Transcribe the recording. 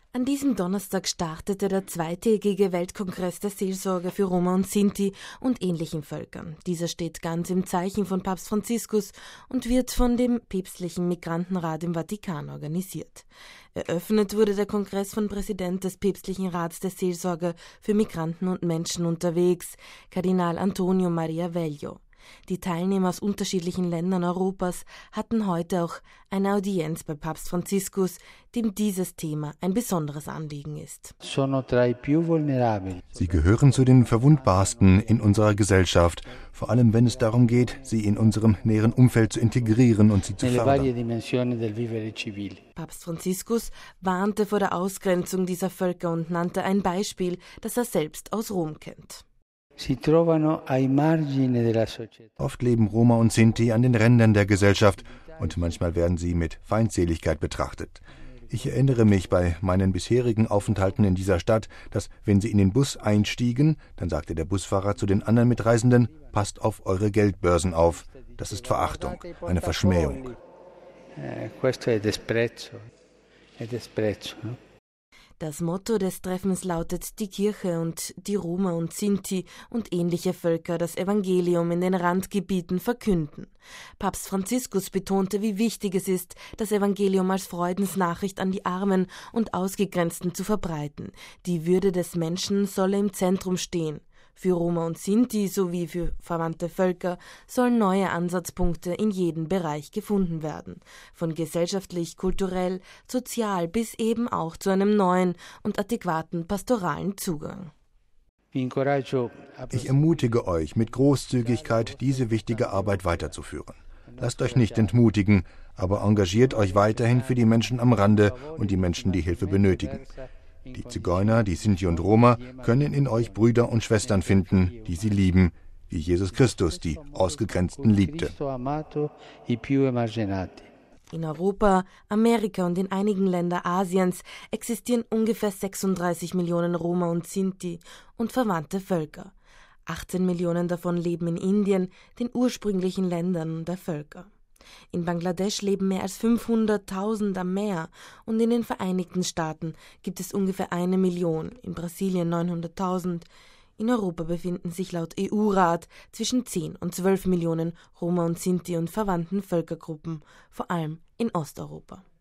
An diesem Donnerstag startete der zweitägige Weltkongress der Seelsorge für Roma und Sinti und ähnlichen Völkern. Dieser steht ganz im Zeichen von Papst Franziskus und wird von dem Päpstlichen Migrantenrat im Vatikan organisiert. Eröffnet wurde der Kongress von Präsident des Päpstlichen Rats der Seelsorge für Migranten und Menschen unterwegs, Kardinal Antonio Maria Vello. Die Teilnehmer aus unterschiedlichen Ländern Europas hatten heute auch eine Audienz bei Papst Franziskus, dem dieses Thema ein besonderes Anliegen ist. Sie gehören zu den Verwundbarsten in unserer Gesellschaft, vor allem wenn es darum geht, sie in unserem näheren Umfeld zu integrieren und sie zu fördern. Papst Franziskus warnte vor der Ausgrenzung dieser Völker und nannte ein Beispiel, das er selbst aus Rom kennt. Oft leben Roma und Sinti an den Rändern der Gesellschaft und manchmal werden sie mit Feindseligkeit betrachtet. Ich erinnere mich bei meinen bisherigen Aufenthalten in dieser Stadt, dass, wenn sie in den Bus einstiegen, dann sagte der Busfahrer zu den anderen Mitreisenden: Passt auf eure Geldbörsen auf. Das ist Verachtung, eine Verschmähung. Das Motto des Treffens lautet: Die Kirche und die Roma und Sinti und ähnliche Völker das Evangelium in den Randgebieten verkünden. Papst Franziskus betonte, wie wichtig es ist, das Evangelium als Freudensnachricht an die Armen und Ausgegrenzten zu verbreiten. Die Würde des Menschen solle im Zentrum stehen. Für Roma und Sinti sowie für verwandte Völker sollen neue Ansatzpunkte in jedem Bereich gefunden werden. Von gesellschaftlich, kulturell, sozial bis eben auch zu einem neuen und adäquaten pastoralen Zugang. Ich ermutige euch, mit Großzügigkeit diese wichtige Arbeit weiterzuführen. Lasst euch nicht entmutigen, aber engagiert euch weiterhin für die Menschen am Rande und die Menschen, die Hilfe benötigen. Die Zigeuner, die Sinti und Roma können in euch Brüder und Schwestern finden, die sie lieben, wie Jesus Christus die Ausgegrenzten liebte. In Europa, Amerika und in einigen Ländern Asiens existieren ungefähr 36 Millionen Roma und Sinti und verwandte Völker. 18 Millionen davon leben in Indien, den ursprünglichen Ländern der Völker. In Bangladesch leben mehr als 500.000 am Meer und in den Vereinigten Staaten gibt es ungefähr 1 Million, in Brasilien 900.000. In Europa befinden sich laut EU-Rat zwischen 10 und 12 Millionen Roma und Sinti und verwandten Völkergruppen, vor allem in Osteuropa.